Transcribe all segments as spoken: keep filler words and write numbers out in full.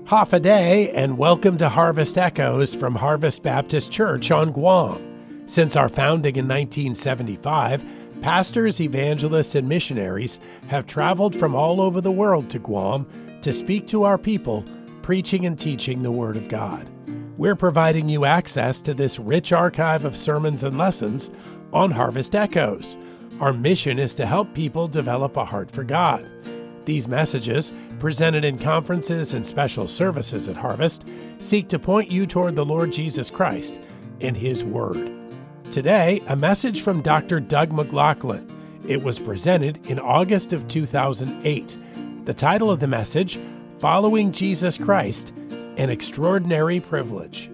Hafa Adai, and welcome to Harvest Echoes from Harvest Baptist Church on Guam. Since our founding in nineteen seventy-five, pastors, evangelists, and missionaries have traveled from all over the world to Guam to speak to our people, preaching and teaching the Word of God. We're providing you access to this rich archive of sermons and lessons on Harvest Echoes. Our mission is to help people develop a heart for God. These messages, presented in conferences and special services at Harvest, seek to point you toward the Lord Jesus Christ and His Word. Today, a message from Doctor Doug McLaughlin. It was presented in August of two thousand eight. The title of the message, Following Jesus Christ, An Extraordinary Privilege.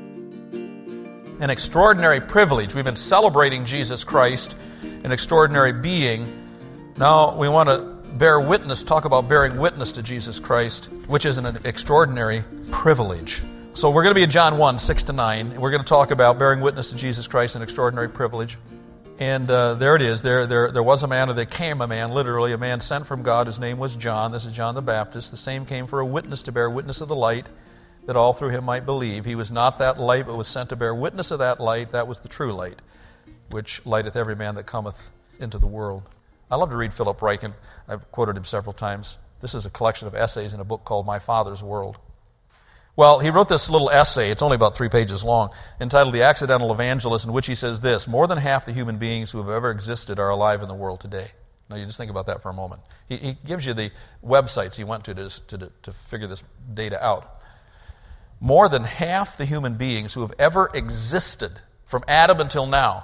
An extraordinary privilege. We've been celebrating Jesus Christ, an extraordinary being. Now we want to bear witness, talk about bearing witness to Jesus Christ, which is an extraordinary privilege. So we're going to be in John one, six to nine, and we're going to talk about bearing witness to Jesus Christ, an extraordinary privilege. And uh, there it is. There, there, there was a man, or there came a man, literally, a man sent from God. His name was John. This is John the Baptist. The same came for a witness to bear witness of the light, that all through him might believe. He was not that light, but was sent to bear witness of that light. That was the true light, which lighteth every man that cometh into the world. I love to read Philip Ryken. I've quoted him several times. This is a collection of essays in a book called My Father's World. Well, he wrote this little essay, it's only about three pages long, entitled The Accidental Evangelist, in which he says this: more than half the human beings who have ever existed are alive in the world today. Now, you just think about that for a moment. He, he gives you the websites he went to to, to to figure this data out. More than half the human beings who have ever existed, from Adam until now,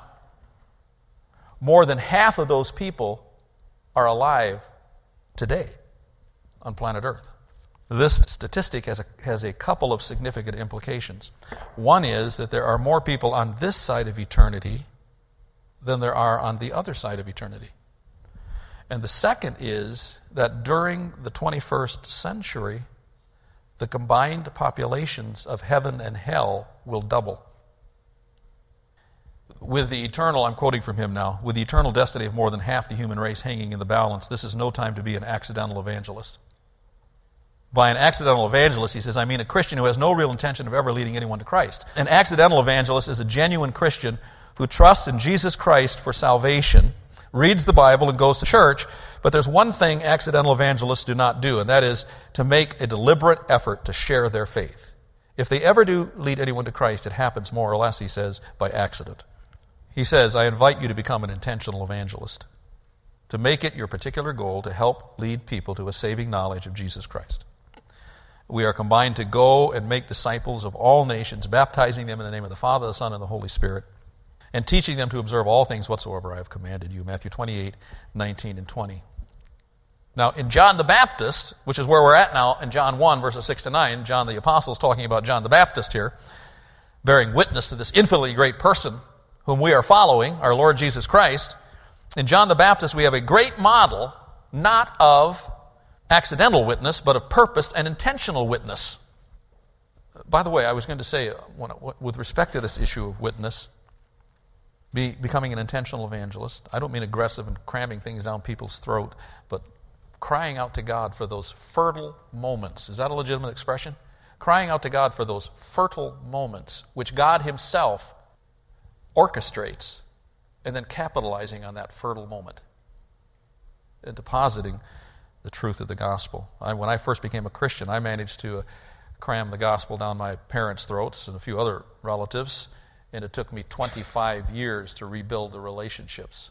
more than half of those people are alive today on planet Earth. This statistic has a, has a couple of significant implications. One is that there are more people on this side of eternity than there are on the other side of eternity. And the second is that during the twenty-first century, the combined populations of heaven and hell will double. With the eternal, I'm quoting from him now, with the eternal destiny of more than half the human race hanging in the balance, this is no time to be an accidental evangelist. By an accidental evangelist, he says, I mean a Christian who has no real intention of ever leading anyone to Christ. An accidental evangelist is a genuine Christian who trusts in Jesus Christ for salvation, reads the Bible and goes to church, but there's one thing accidental evangelists do not do, and that is to make a deliberate effort to share their faith. If they ever do lead anyone to Christ, it happens more or less, he says, by accident. He says, I invite you to become an intentional evangelist, to make it your particular goal to help lead people to a saving knowledge of Jesus Christ. We are combined to go and make disciples of all nations, baptizing them in the name of the Father, the Son, and the Holy Spirit, and teaching them to observe all things whatsoever I have commanded you. Matthew twenty-eight, nineteen, and twenty. Now, in John the Baptist, which is where we're at now, in John one, verses six to nine, John the Apostle is talking about John the Baptist here, bearing witness to this infinitely great person whom we are following, our Lord Jesus Christ. In John the Baptist, we have a great model, not of accidental witness, but of purposed and intentional witness. By the way, I was going to say, with respect to this issue of witness, be, becoming an intentional evangelist, I don't mean aggressive and cramming things down people's throat, but crying out to God for those fertile moments. Is that a legitimate expression? Crying out to God for those fertile moments, which God Himself orchestrates, and then capitalizing on that fertile moment and depositing the truth of the gospel. I, when I first became a Christian, I managed to uh, cram the gospel down my parents' throats and a few other relatives, and it took me twenty-five years to rebuild the relationships.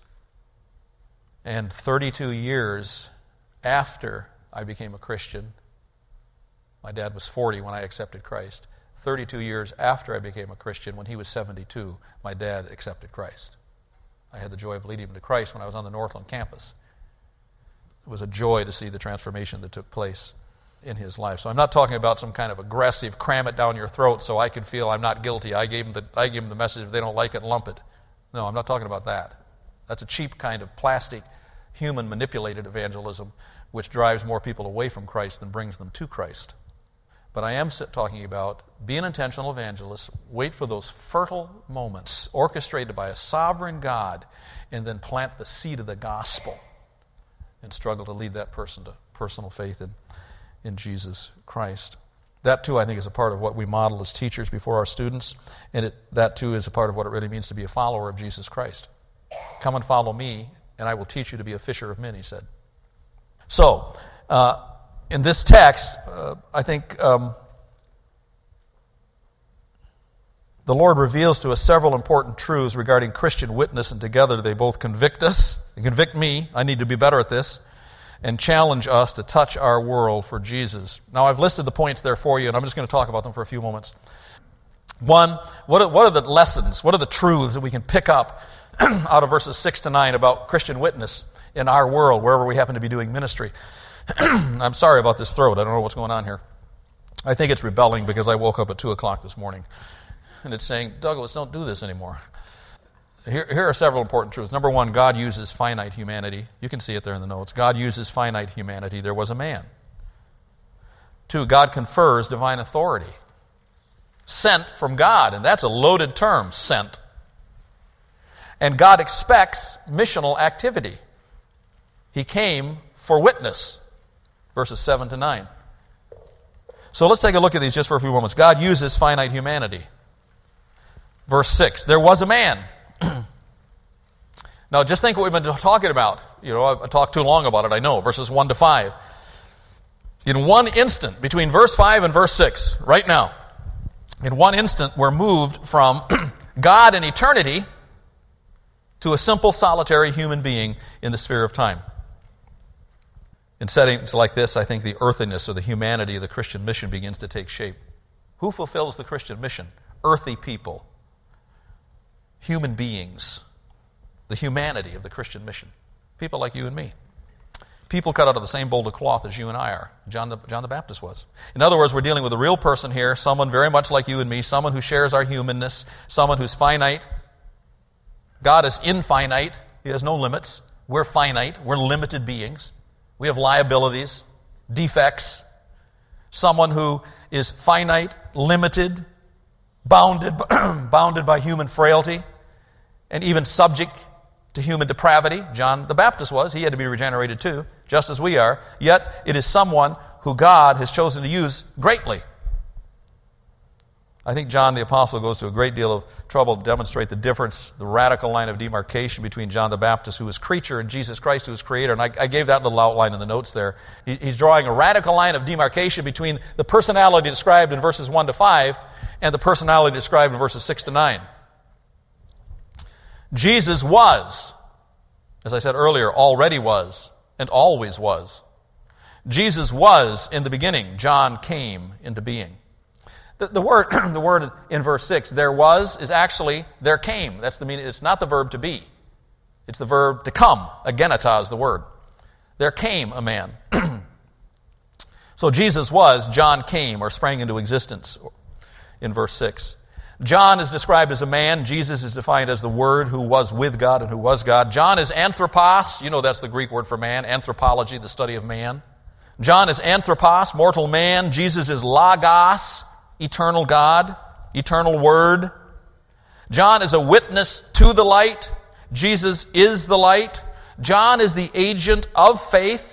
And thirty-two years after I became a Christian, my dad was forty when I accepted Christ. thirty-two years after I became a Christian, when he was seventy-two, my dad accepted Christ. I had the joy of leading him to Christ when I was on the Northland campus. It was a joy to see the transformation that took place in his life. So I'm not talking about some kind of aggressive, cram it down your throat so I can feel I'm not guilty. I gave them the, I gave them the message, if they don't like it, lump it. No, I'm not talking about that. That's a cheap kind of plastic, human manipulated evangelism which drives more people away from Christ than brings them to Christ. But I am talking about be an intentional evangelist, wait for those fertile moments orchestrated by a sovereign God, and then plant the seed of the gospel and struggle to lead that person to personal faith in, in Jesus Christ. That, too, I think is a part of what we model as teachers before our students, and it, that, too, is a part of what it really means to be a follower of Jesus Christ. Come and follow me, and I will teach you to be a fisher of men, he said. So, uh, in this text, uh, I think um, the Lord reveals to us several important truths regarding Christian witness, and together they both convict us, they convict me, I need to be better at this, and challenge us to touch our world for Jesus. Now, I've listed the points there for you, and I'm just going to talk about them for a few moments. One, what are, what are the lessons, what are the truths that we can pick up out of verses six to nine about Christian witness in our world, wherever we happen to be doing ministry? I'm sorry about this throat. I don't know what's going on here. I think it's rebelling because I woke up at two o'clock this morning, and it's saying, Douglas, don't do this anymore. Here, here are several important truths. Number one, God uses finite humanity. You can see it there in the notes. God uses finite humanity. There was a man. Two, God confers divine authority. Sent from God, and that's a loaded term, sent. And God expects missional activity. He came for witness, verses seven to nine. So let's take a look at these just for a few moments. God uses finite humanity. Verse six, there was a man. Now, just think what we've been talking about. You know, I've talked too long about it, I know. Verses one to five. In one instant, between verse five and verse six, right now, in one instant, we're moved from God in eternity to a simple, solitary human being in the sphere of time. In settings like this, I think the earthiness or the humanity of the Christian mission begins to take shape. Who fulfills the Christian mission? Earthy people. Human beings. The humanity of the Christian mission. People like you and me. People cut out of the same mold of cloth as you and I are. John the, John the Baptist was. In other words, we're dealing with a real person here, someone very much like you and me, someone who shares our humanness, someone who's finite. God is infinite. He has no limits. We're finite. We're limited beings. We have liabilities, defects. Someone who is finite, limited, bounded, bounded by human frailty, and even subject to human depravity. John the Baptist was. He had to be regenerated too, just as we are. Yet it is someone who God has chosen to use greatly. I think John the Apostle goes to a great deal of trouble to demonstrate the difference, the radical line of demarcation between John the Baptist, who is creature, and Jesus Christ, who is creator. And I, I gave that little outline in the notes there. He, he's drawing a radical line of demarcation between the personality described in verses one to five and the personality described in verses six to nine. Jesus was, as I said earlier, already was, and always was. Jesus was in the beginning. John came into being. The, the word, the word in verse six, there was, is actually there came. That's the meaning. It's not the verb to be. It's the verb to come. Agenata is the word. There came a man. So Jesus was, John came, or sprang into existence in verse six. John is described as a man. Jesus is defined as the Word who was with God and who was God. John is anthropos. You know that's the Greek word for man. Anthropology, the study of man. John is anthropos, mortal man. Jesus is logos, eternal God, eternal Word. John is a witness to the light. Jesus is the light. John is the agent of faith.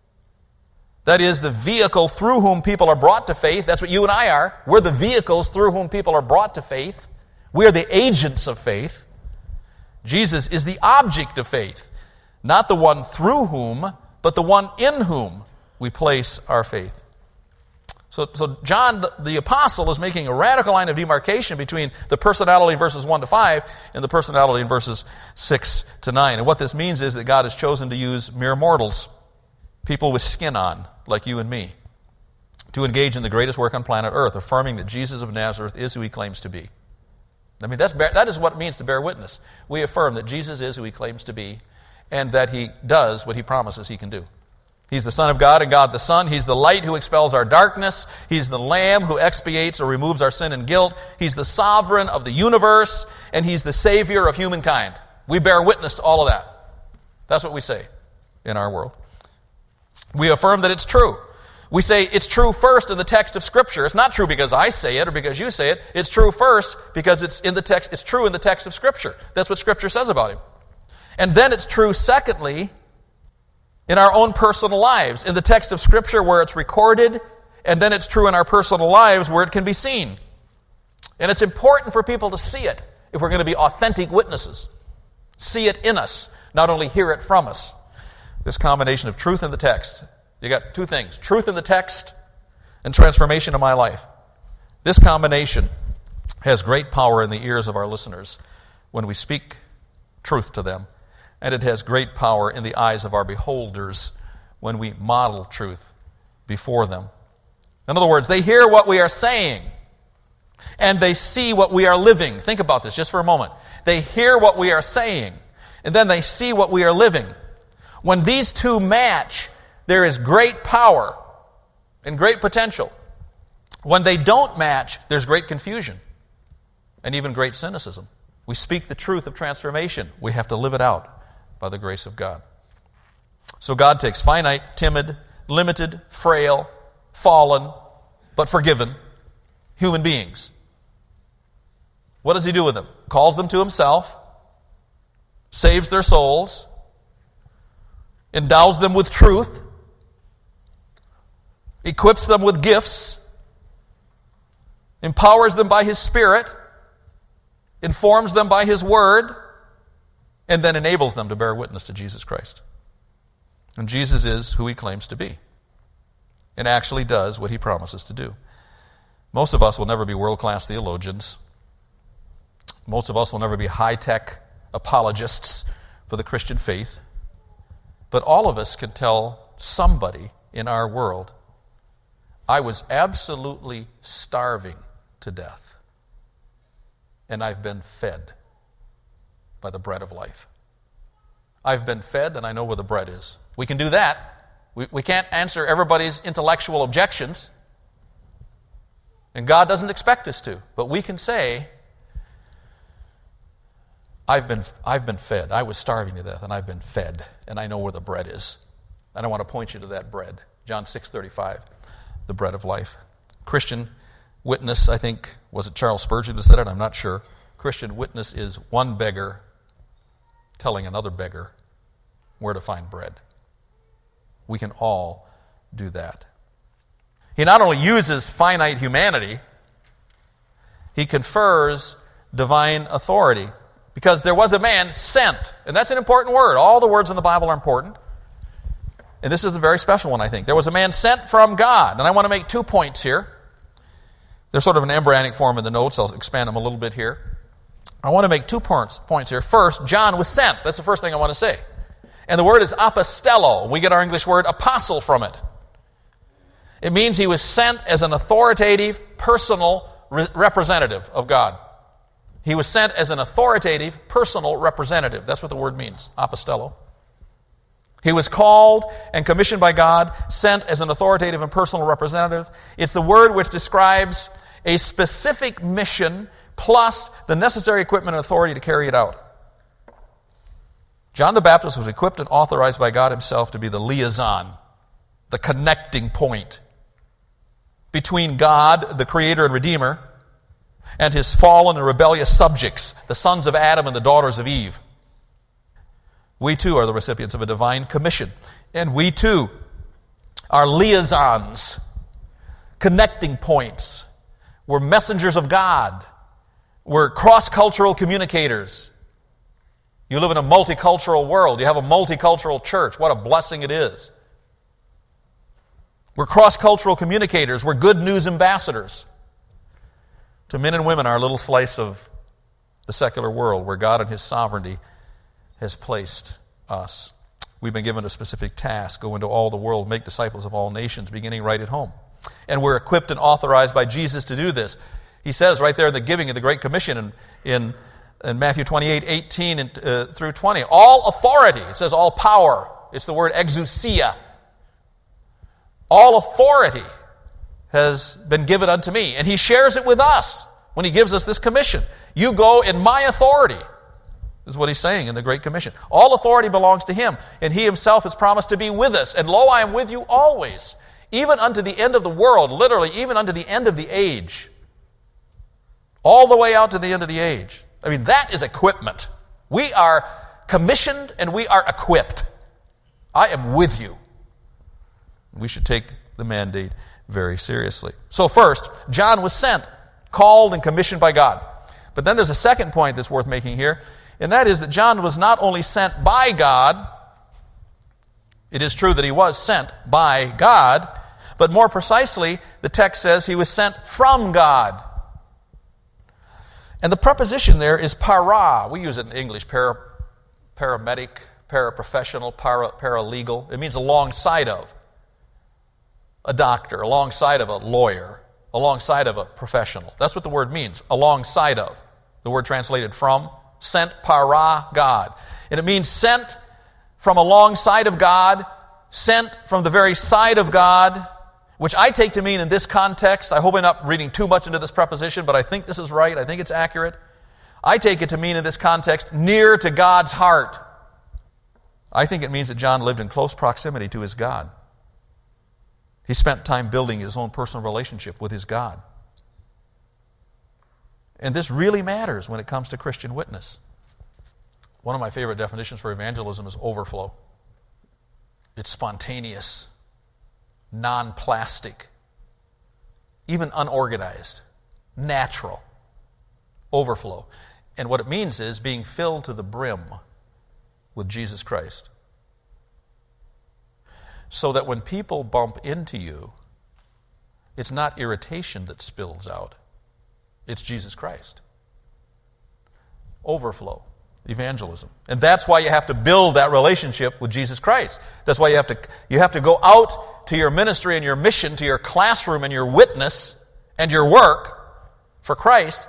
That is, the vehicle through whom people are brought to faith. That's what you and I are. We're the vehicles through whom people are brought to faith. We are the agents of faith. Jesus is the object of faith. Not the one through whom, but the one in whom we place our faith. So, so John, the, the apostle, is making a radical line of demarcation between the personality in verses one to five and the personality in verses six to nine. And what this means is that God has chosen to use mere mortals, people with skin on, like you and me, to engage in the greatest work on planet Earth, affirming that Jesus of Nazareth is who he claims to be. I mean, that's, that is what it means to bear witness. We affirm that Jesus is who he claims to be, and that he does what he promises he can do. He's the Son of God and God the Son. He's the light who expels our darkness. He's the Lamb who expiates or removes our sin and guilt. He's the sovereign of the universe, and he's the Savior of humankind. We bear witness to all of that. That's what we say in our world. We affirm that it's true. We say it's true first in the text of Scripture. It's not true because I say it or because you say it. It's true first because it's in the text. It's true in the text of Scripture. That's what Scripture says about him. And then it's true, secondly, in our own personal lives. In the text of Scripture where it's recorded And then it's true in our personal lives where it can be seen. And it's important for people to see it if we're going to be authentic witnesses. See it in us, not only hear it from us. This combination of truth in the text. You got two things, truth in the text and transformation of my life. This combination has great power in the ears of our listeners when we speak truth to them. And it has great power in the eyes of our beholders when we model truth before them. In other words, they hear what we are saying and they see what we are living. Think about this just for a moment. They hear what we are saying and then they see what we are living. When these two match, there is great power and great potential. When they don't match, there's great confusion and even great cynicism. We speak the truth of transformation. We have to live it out by the grace of God. So God takes finite, timid, limited, frail, fallen, but forgiven human beings. What does he do with them? Calls them to himself, saves their souls, endows them with truth, equips them with gifts, empowers them by his Spirit, informs them by his word, and then enables them to bear witness to Jesus Christ. And Jesus is who he claims to be and actually does what he promises to do. Most of us will never be world-class theologians. Most of us will never be high-tech apologists for the Christian faith. But all of us can tell somebody in our world, I was absolutely starving to death, and I've been fed by the bread of life. I've been fed, and I know where the bread is. We can do that. We, we can't answer everybody's intellectual objections, and God doesn't expect us to. But we can say, I've been, I've been fed. I was starving to death, and I've been fed, and I know where the bread is. And I want to point you to that bread. John six thirty-five, the bread of life. Christian witness, I think, was it Charles Spurgeon who said it? I'm not sure. Christian witness is one beggar telling another beggar where to find bread. We can all do that. He not only uses finite humanity, he confers divine authority. Because there was a man sent, and that's an important word. All the words in the Bible are important. And this is a very special one, I think. There was a man sent from God. And I want to make two points here. They're sort of an embryonic form in the notes. I'll expand them a little bit here. I want to make two points, points here. First, John was sent. That's the first thing I want to say. And the word is apostello. We get our English word apostle from it. It means he was sent as an authoritative, personal re- representative of God. He was sent as an authoritative, personal representative. That's what the word means, apostello. He was called and commissioned by God, sent as an authoritative and personal representative. It's the word which describes a specific mission plus the necessary equipment and authority to carry it out. John the Baptist was equipped and authorized by God himself to be the liaison, the connecting point between God, the Creator and Redeemer, and his fallen and rebellious subjects, the sons of Adam and the daughters of Eve. We too are the recipients of a divine commission. And we too are liaisons, connecting points. We're messengers of God. We're cross-cultural communicators. You live in a multicultural world. You have a multicultural church. What a blessing it is. We're cross-cultural communicators. We're good news ambassadors to men and women, our little slice of the secular world where God and his sovereignty has placed us. We've been given a specific task: go into all the world, make disciples of all nations, beginning right at home. And we're equipped and authorized by Jesus to do this. He says right there in the giving of the Great Commission in, in, in Matthew twenty-eight, eighteen and, uh, through twenty, all authority, it says all power, it's the word exousia. All authority has been given unto me. And he shares it with us when he gives us this commission. You go in my authority, is what he's saying in the Great Commission. All authority belongs to him, and he himself has promised to be with us. And lo, I am with you always, even unto the end of the world, literally, even unto the end of the age. All the way out to the end of the age. I mean, that is equipment. We are commissioned and we are equipped. I am with you. We should take the mandate very seriously. So first, John was sent, called and commissioned by God. But then there's a second point that's worth making here, and that is that John was not only sent by God, it is true that he was sent by God, but more precisely, the text says he was sent from God. And the preposition there is para. We use it in English, para, paramedic, paraprofessional, para, paralegal. It means alongside of a doctor, alongside of a lawyer, alongside of a professional. That's what the word means, alongside of. The word translated from, sent para God. And it means sent from alongside of God, sent from the very side of God, which I take to mean in this context, I hope I'm not reading too much into this preposition, but I think this is right, I think it's accurate. I take it to mean in this context, near to God's heart. I think it means that John lived in close proximity to his God. He spent time building his own personal relationship with his God. And this really matters when it comes to Christian witness. One of my favorite definitions for evangelism is overflow. It's spontaneous, non-plastic, even unorganized, natural, overflow. And what it means is being filled to the brim with Jesus Christ. So that when people bump into you, it's not irritation that spills out. It's Jesus Christ. Overflow. Evangelism. And that's why you have to build that relationship with Jesus Christ. That's why you have to you have to go out to your ministry and your mission, to your classroom and your witness and your work for Christ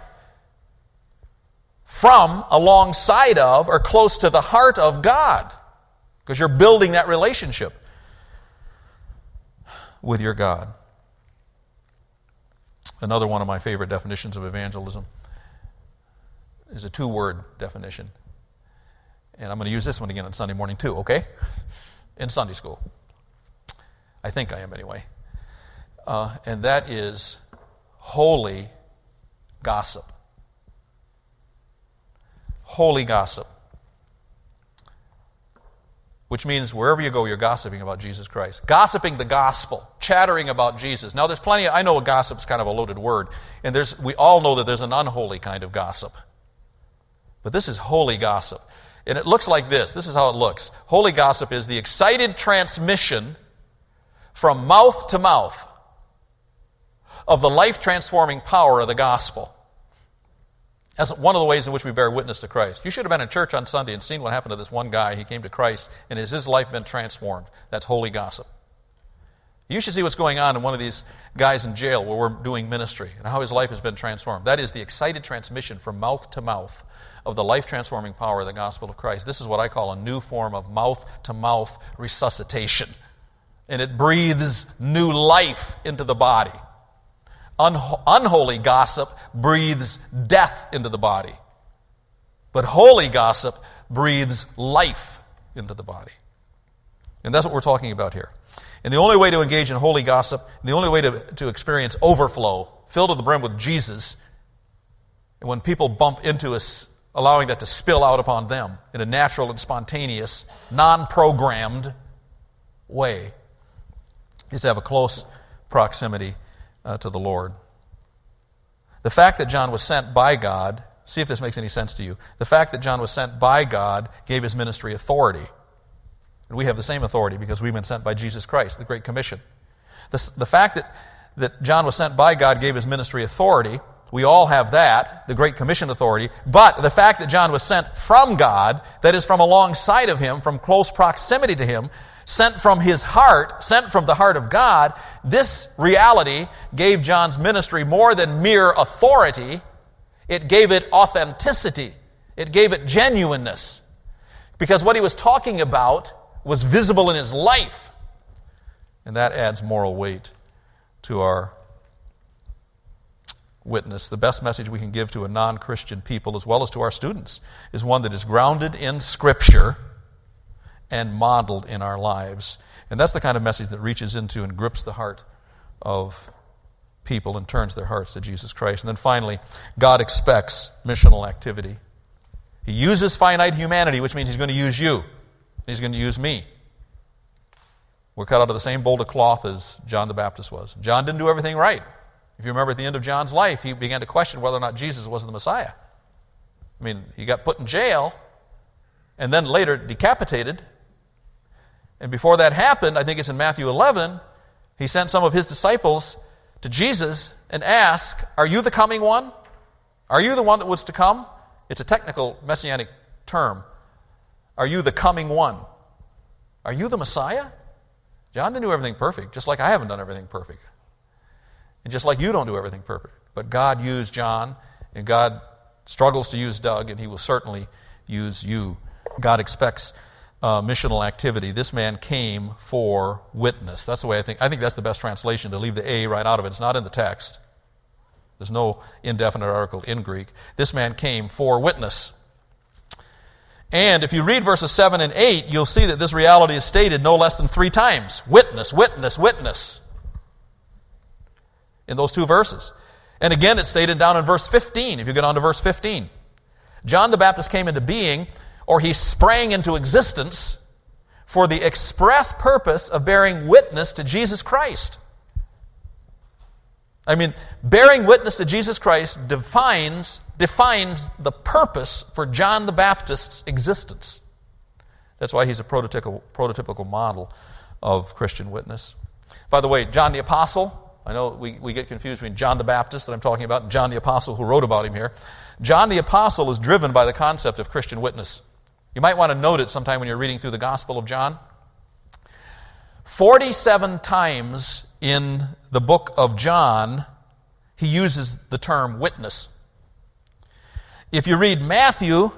from, alongside of, or close to the heart of God. Because you're building that relationship with your God. Another one of my favorite definitions of evangelism is a two-word definition. And I'm going to use this one again on Sunday morning too, okay? In Sunday school. I think I am anyway. Uh, and that is holy gossip. Holy gossip. Which means wherever you go, you're gossiping about Jesus Christ. Gossiping the gospel. Chattering about Jesus. Now, there's plenty of, I know a gossip is kind of a loaded word. And there's we all know that there's an unholy kind of gossip. But this is holy gossip. And it looks like this. This is how it looks. Holy gossip is the excited transmission from mouth to mouth of the life-transforming power of the gospel. That's one of the ways in which we bear witness to Christ. You should have been in church on Sunday and seen what happened to this one guy. He came to Christ, and has his life been transformed? That's holy gossip. You should see what's going on in one of these guys in jail where we're doing ministry and how his life has been transformed. That is the excited transmission from mouth to mouth of the life-transforming power of the gospel of Christ. This is what I call a new form of mouth-to-mouth resuscitation. And it breathes new life into the body. Un- unholy gossip breathes death into the body. But holy gossip breathes life into the body. And that's what we're talking about here. And the only way to engage in holy gossip, the only way to, to experience overflow, filled to the brim with Jesus, and when people bump into us, allowing that to spill out upon them in a natural and spontaneous, non-programmed way, is to have a close proximity uh, to the Lord. The fact that John was sent by God, see if this makes any sense to you, the fact that John was sent by God gave his ministry authority. And we have the same authority because we've been sent by Jesus Christ, the Great Commission. The, the fact that, that John was sent by God gave his ministry authority. We all have that, the Great Commission authority. But the fact that John was sent from God, that is from alongside of him, from close proximity to him, sent from his heart, sent from the heart of God, this reality gave John's ministry more than mere authority. It gave it authenticity. It gave it genuineness. Because what he was talking about was visible in his life. And that adds moral weight to our witness. The best message we can give to a non-Christian people, as well as to our students, is one that is grounded in Scripture and modeled in our lives. And that's the kind of message that reaches into and grips the heart of people and turns their hearts to Jesus Christ. And then finally, God expects missional activity. He uses finite humanity, which means he's going to use you. He's going to use me. We're cut out of the same mold of cloth as John the Baptist was. John didn't do everything right. If you remember at the end of John's life, he began to question whether or not Jesus was the Messiah. I mean, he got put in jail and then later decapitated. And before that happened, I think it's in Matthew eleven, he sent some of his disciples to Jesus and asked, "Are you the coming one? Are you the one that was to come?" It's a technical messianic term. Are you the coming one? Are you the Messiah? John didn't do everything perfect, just like I haven't done everything perfect. And just like you don't do everything perfect. But God used John, and God struggles to use Doug, and he will certainly use you. God expects uh, missional activity. This man came for witness. That's the way I think. I think that's the best translation, to leave the A right out of it. It's not in the text. There's no indefinite article in Greek. This man came for witness. And if you read verses seven and eight, you'll see that this reality is stated no less than three times. Witness, witness, witness. In those two verses. And again, it's stated down in verse fifteen, if you get on to verse fifteen. John the Baptist came into being, or he sprang into existence, for the express purpose of bearing witness to Jesus Christ. I mean, bearing witness to Jesus Christ defines, defines the purpose for John the Baptist's existence. That's why he's a prototypical, prototypical model of Christian witness. By the way, John the Apostle, I know we, we get confused between John the Baptist that I'm talking about and John the Apostle who wrote about him here. John the Apostle is driven by the concept of Christian witness. You might want to note it sometime when you're reading through the Gospel of John. forty-seven times in the book of John, he uses the term witness. If you read Matthew,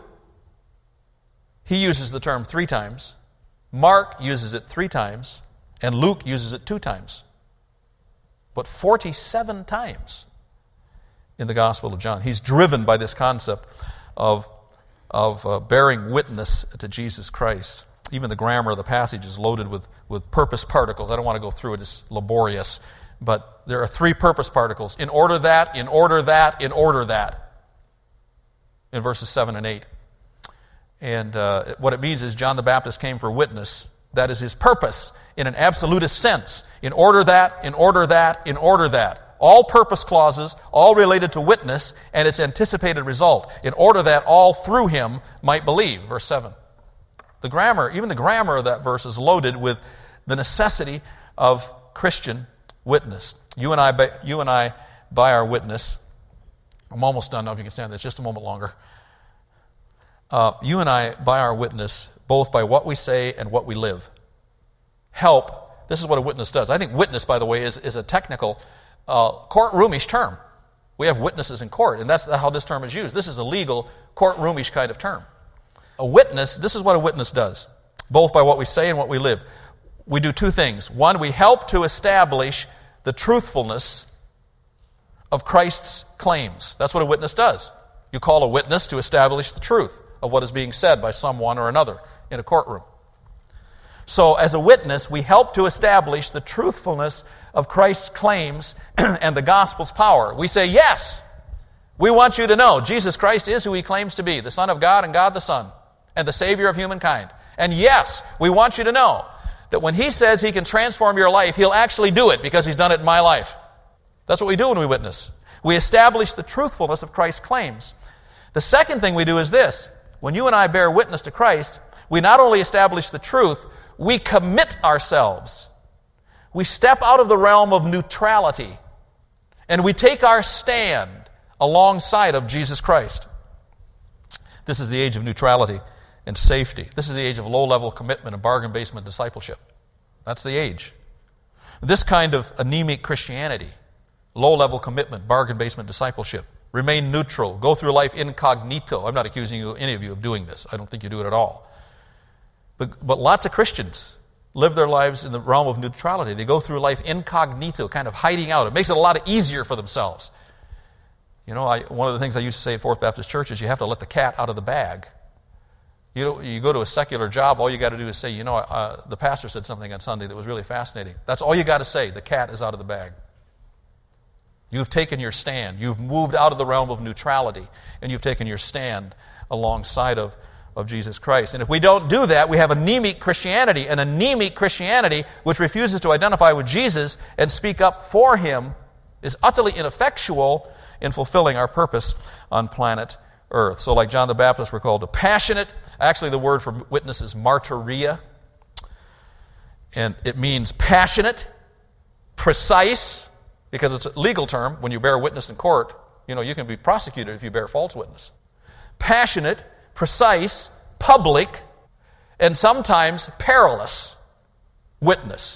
he uses the term three times. Mark uses it three times. And Luke uses it two times. But forty-seven times in the Gospel of John. He's driven by this concept of, of uh, bearing witness to Jesus Christ. Even the grammar of the passage is loaded with, with purpose particles. I don't want to go through it, it's laborious. But there are three purpose particles. In order that, in order that, in order that. In verses seven and eight. And uh, what it means is John the Baptist came for witness. That is his purpose in an absolutist sense. In order that, in order that, in order that. All purpose clauses, all related to witness and its anticipated result. In order that all through him might believe. Verse seven. The grammar, even the grammar of that verse is loaded with the necessity of Christian witness. You and I, by, you and I, by our witness, I'm almost done now if you can stand this, just a moment longer. Uh, you and I, by our witness, both by what we say and what we live, help. This is what a witness does. I think witness, by the way, is, is a technical uh, courtroomish term. We have witnesses in court, and that's how this term is used. This is a legal courtroomish kind of term. A witness, this is what a witness does, both by what we say and what we live. We do two things. One, we help to establish the truthfulness of Christ's claims. That's what a witness does. You call a witness to establish the truth of what is being said by someone or another in a courtroom. So as a witness, we help to establish the truthfulness of Christ's claims and the gospel's power. We say, yes, we want you to know Jesus Christ is who he claims to be, the Son of God and God the Son, and the Savior of humankind. And yes, we want you to know that when he says he can transform your life, he'll actually do it because he's done it in my life. That's what we do when we witness. We establish the truthfulness of Christ's claims. The second thing we do is this. When you and I bear witness to Christ, we not only establish the truth, we commit ourselves. We step out of the realm of neutrality, and we take our stand alongside of Jesus Christ. This is the age of neutrality and safety. This is the age of low-level commitment and bargain basement discipleship. That's the age. This kind of anemic Christianity, low-level commitment, bargain basement discipleship, remain neutral, go through life incognito. I'm not accusing you, any of you of doing this. I don't think you do it at all. But, but lots of Christians live their lives in the realm of neutrality. They go through life incognito, kind of hiding out. It makes it a lot easier for themselves. You know, I, one of the things I used to say at Fourth Baptist Church is you have to let the cat out of the bag. You know, you go to a secular job, all you got to do is say, you know, uh, the pastor said something on Sunday that was really fascinating. That's all you got to say. The cat is out of the bag. You've taken your stand. You've moved out of the realm of neutrality, and you've taken your stand alongside of, of Jesus Christ. And if we don't do that, we have anemic Christianity. And anemic Christianity, which refuses to identify with Jesus and speak up for him, is utterly ineffectual in fulfilling our purpose on planet Earth. So like John the Baptist, we're called to passionate. Actually, the word for witness is martyria. And it means passionate, precise, because it's a legal term. When you bear witness in court, you know, you can be prosecuted if you bear false witness. Passionate, precise, public, and sometimes perilous witness.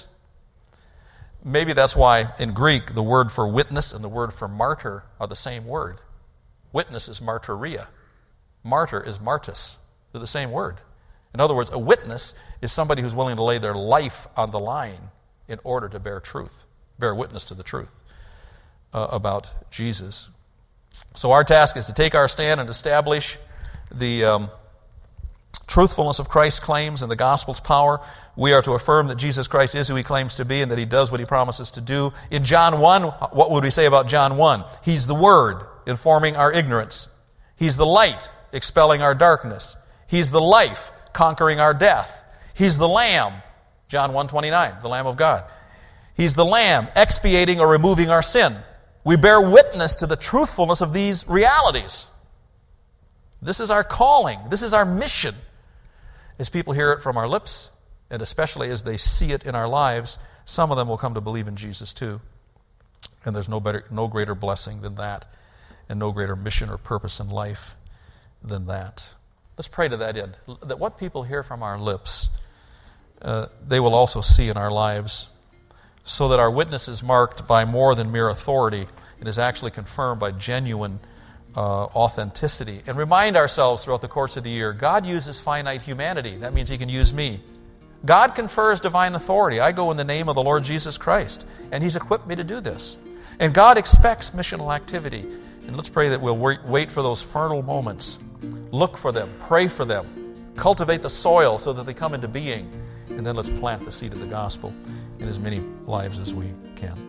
Maybe that's why in Greek the word for witness and the word for martyr are the same word. Witness is martyria. Martyr is martys. They're the same word. In other words, a witness is somebody who's willing to lay their life on the line in order to bear truth, bear witness to the truth uh, about Jesus. So our task is to take our stand and establish the um, truthfulness of Christ's claims and the gospel's power. We are to affirm that Jesus Christ is who he claims to be and that he does what he promises to do. In John one, what would we say about John one? He's the Word, informing our ignorance. He's the light, expelling our darkness. He's the life, conquering our death. He's the Lamb, John one twenty-nine, the Lamb of God. He's the Lamb, expiating or removing our sin. We bear witness to the truthfulness of these realities. This is our calling. This is our mission. As people hear it from our lips, and especially as they see it in our lives, some of them will come to believe in Jesus too. And there's no better, no greater blessing than that, and no greater mission or purpose in life than that. Let's pray to that end, that what people hear from our lips, uh, they will also see in our lives, so that our witness is marked by more than mere authority. It is actually confirmed by genuine uh, authenticity. And remind ourselves throughout the course of the year, God uses finite humanity. That means he can use me. God confers divine authority. I go in the name of the Lord Jesus Christ, and he's equipped me to do this. And God expects missional activity. And let's pray that we'll wait for those fertile moments. Look for them, pray for them, cultivate the soil so that they come into being, and then let's plant the seed of the gospel in as many lives as we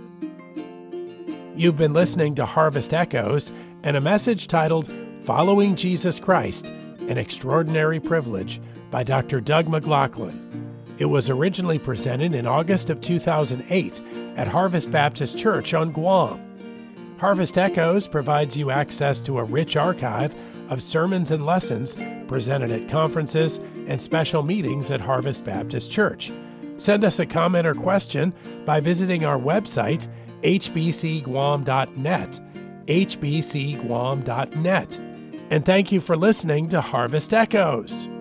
can. You've been listening to Harvest Echoes and a message titled Following Jesus Christ, An Extraordinary Privilege by Doctor Doug McLaughlin. It was originally presented in August of two thousand eight at Harvest Baptist Church on Guam. Harvest Echoes provides you access to a rich archive of sermons and lessons presented at conferences and special meetings at Harvest Baptist Church. Send us a comment or question by visiting our website, h b c guam dot net, h b c guam dot net. And thank you for listening to Harvest Echoes.